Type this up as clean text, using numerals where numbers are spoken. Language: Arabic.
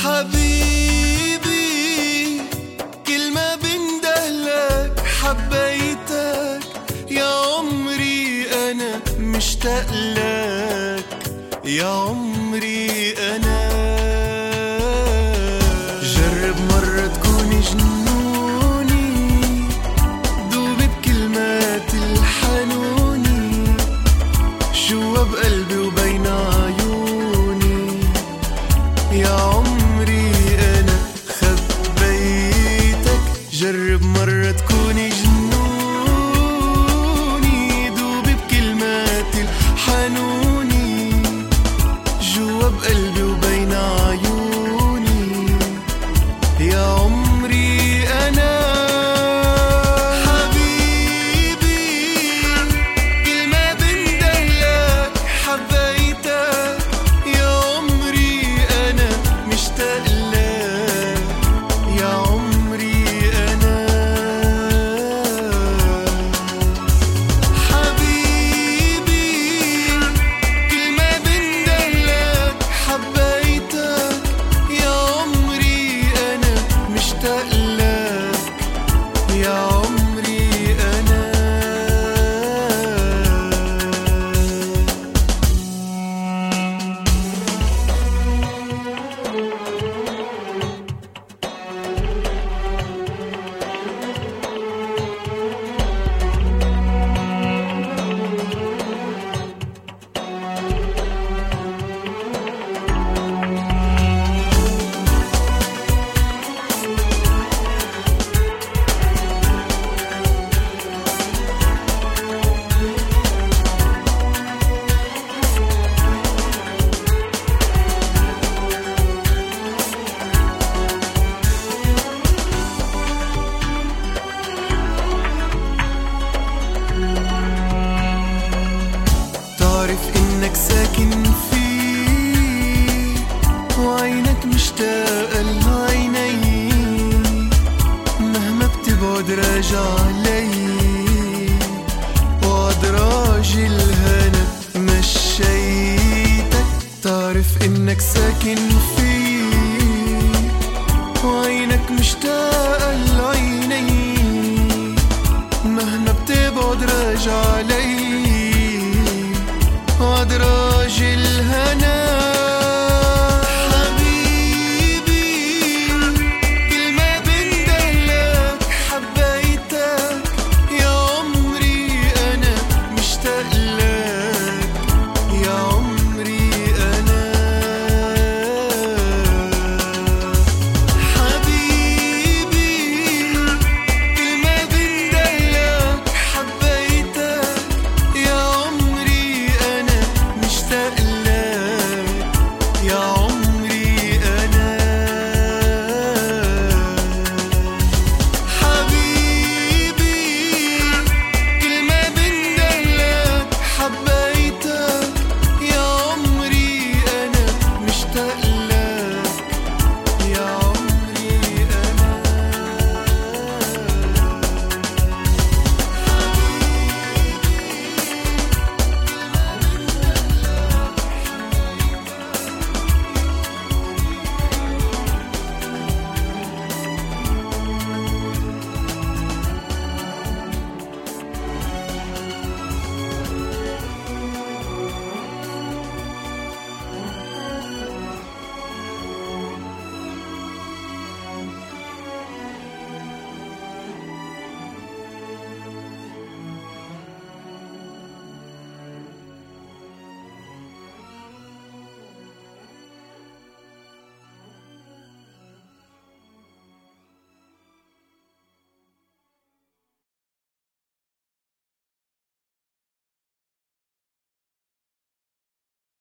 حبيبي كل ما بندهلك حبيتك يا عمري أنا مشتاق لك يا عمري أنا. جرب مرة تكون جنوني دوب بكلمات الحنوني جوا بقلبي وبين عيوني يا عمري أنا خبيتك. جرب مرة تكون جنوني دوب بكلمات الحنوني جوا بقلبي وبين عيوني يا عمري أنا. حبيبي كل ما بندهلك حبيتك يا عمري أنا مشتاق لك يا عمري أنا. حبيبي كل ما بندهلك حبيتك يا عمري أنا مشتاق لك يا عمري أنا. تعرف إنك ساكن فيه وعينك مشتاقة لعيني مهما بتبعد راجع لي وأدراج الهنا مشيتك. تعرف إنك ساكن فيه وعينك مشتاقة